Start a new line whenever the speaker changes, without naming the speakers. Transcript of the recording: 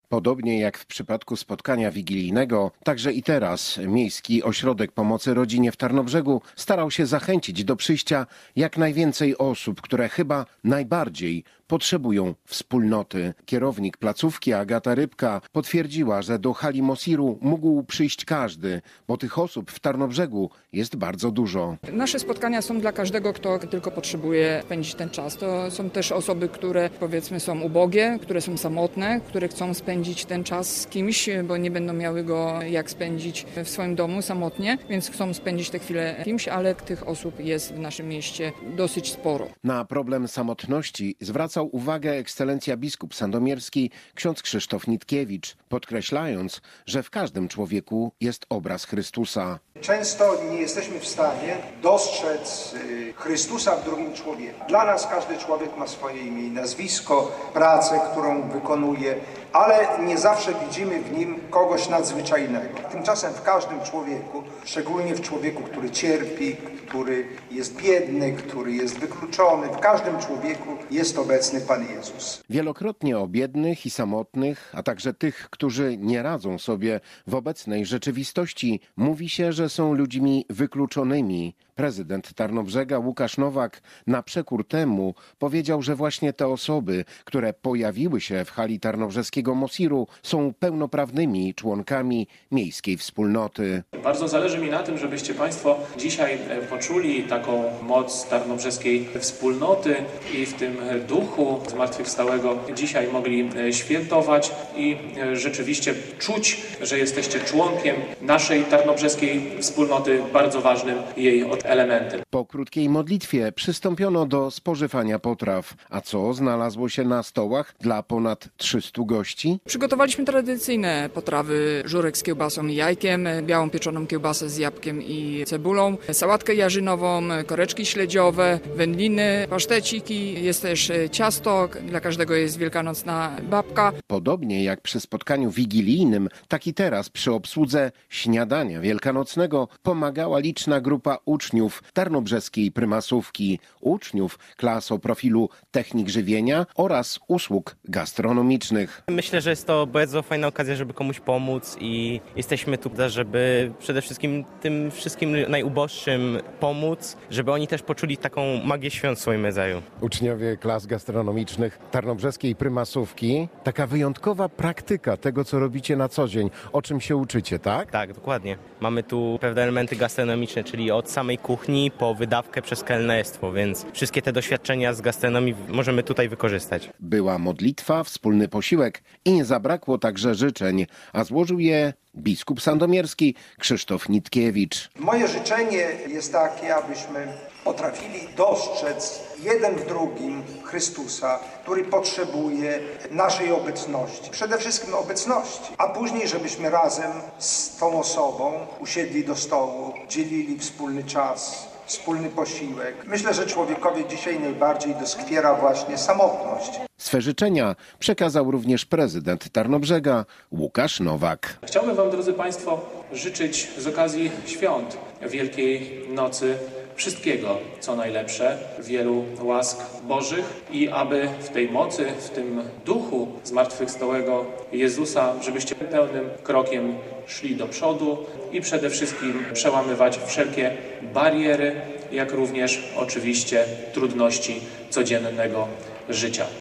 Podobnie jak w przypadku spotkania wigilijnego, także i teraz Miejski Ośrodek Pomocy Rodzinie w Tarnobrzegu starał się zachęcić do przyjścia jak najwięcej osób, które chyba najbardziej potrzebują wspólnoty. Kierownik placówki Agata Rybka potwierdziła, że do hali Mosiru mógł przyjść każdy, bo tych osób w Tarnobrzegu jest bardzo dużo.
Nasze spotkania są dla każdego, kto tylko potrzebuje spędzić ten czas. To są też osoby, które powiedzmy są ubogie, które są samotne, które chcą spędzić ten czas z kimś, bo nie będą miały go jak spędzić w swoim domu samotnie, więc chcą spędzić tę chwilę z kimś, ale tych osób jest w naszym mieście dosyć sporo.
Na problem samotności zwracał uwagę ekscelencja biskup sandomierski ksiądz Krzysztof Nitkiewicz, podkreślając, że w każdym człowieku jest obraz Chrystusa.
Często nie jesteśmy w stanie dostrzec Chrystusa w drugim człowieku. Dla nas każdy człowiek ma swoje imię i nazwisko, pracę, którą wykonuje, ale nie zawsze widzimy w nim kogoś nadzwyczajnego. Tymczasem w każdym człowieku, szczególnie w człowieku, który cierpi, który jest biedny, który jest wykluczony, w każdym człowieku jest obecny Pan Jezus.
Wielokrotnie o biednych i samotnych, a także tych, którzy nie radzą sobie w obecnej rzeczywistości, mówi się, że są ludźmi wykluczonymi. Prezydent Tarnobrzega Łukasz Nowak na przekór temu powiedział, że właśnie te osoby, które pojawiły się w hali tarnobrzeskiego Mosiru, są pełnoprawnymi członkami miejskiej wspólnoty.
Bardzo zależy mi na tym, żebyście Państwo dzisiaj poczuli taką moc tarnobrzeskiej wspólnoty i w tym duchu zmartwychwstałego dzisiaj mogli świętować i rzeczywiście czuć, że jesteście członkiem naszej tarnobrzeskiej wspólnoty, bardzo ważnym jej elementem.
Po krótkiej modlitwie przystąpiono do spożywania potraw. A co znalazło się na stołach dla ponad 300 gości?
Przygotowaliśmy tradycyjne potrawy: żurek z kiełbasą i jajkiem, białą pieczoną kiełbasę z jabłkiem i cebulą, sałatkę jarzynową, koreczki śledziowe, wędliny, paszteciki, jest też ciasto, dla każdego jest wielkanocna babka.
Podobnie jak przy spotkaniu wigilijnym, tak i teraz przy obsłudze śniadania wielkanocnego pomagała liczna grupa uczniów tarnobrzeskiej prymasówki, uczniów klas o profilu technik żywienia oraz usług gastronomicznych.
Myślę, że jest to bardzo fajna okazja, żeby komuś pomóc i jesteśmy tu, żeby przede wszystkim tym wszystkim najuboższym pomóc, żeby oni też poczuli taką magię świąt w swoim rodzaju.
Uczniowie klas gastronomicznych tarnobrzeskiej prymasówki, taka wyjątkowa praktyka tego, co robicie na co dzień, o czym się uczycie, tak?
Tak, dokładnie. Mamy tu pewne elementy gastronomiczne, czyli od samej kuchni po wydawkę przez kelnerstwo, więc wszystkie te doświadczenia z gastronomii możemy tutaj wykorzystać.
Była modlitwa, wspólny posiłek i nie zabrakło także życzeń, a złożył je biskup sandomierski Krzysztof Nitkiewicz.
Moje życzenie jest takie, abyśmy potrafili dostrzec jeden w drugim Chrystusa, który potrzebuje naszej obecności. Przede wszystkim obecności, a później, żebyśmy razem z tą osobą usiedli do stołu, dzielili wspólny czas, wspólny posiłek. Myślę, że człowiekowi dzisiaj najbardziej doskwiera właśnie samotność.
Swe życzenia przekazał również prezydent Tarnobrzega Łukasz Nowak.
Chciałbym Wam, drodzy Państwo, życzyć z okazji świąt Wielkiej Nocy wszystkiego, co najlepsze, wielu łask Bożych i aby w tej mocy, w tym duchu zmartwychwstałego Jezusa, żebyście pełnym krokiem szli do przodu i przede wszystkim przełamywać wszelkie bariery, jak również oczywiście trudności codziennego życia.